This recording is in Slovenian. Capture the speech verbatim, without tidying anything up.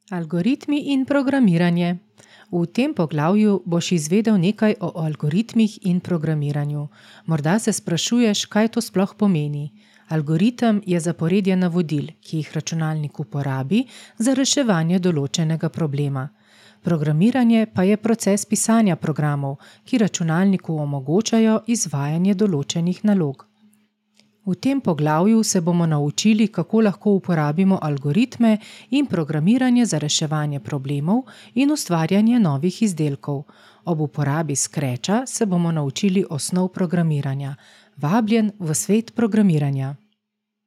Algoritmi in programiranje. V tem poglavju boš izvedel nekaj o algoritmih in programiranju. Morda se sprašuješ, kaj to sploh pomeni. Algoritem je zaporedje navodil, ki jih računalnik uporabi za reševanje določenega problema. Programiranje pa je proces pisanja programov, ki računalniku omogočajo izvajanje določenih nalog. V tem poglavju se bomo naučili, kako lahko uporabimo algoritme in programiranje za reševanje problemov in ustvarjanje novih izdelkov. Ob uporabi Scratcha se bomo naučili osnov programiranja. Vabljen v svet programiranja.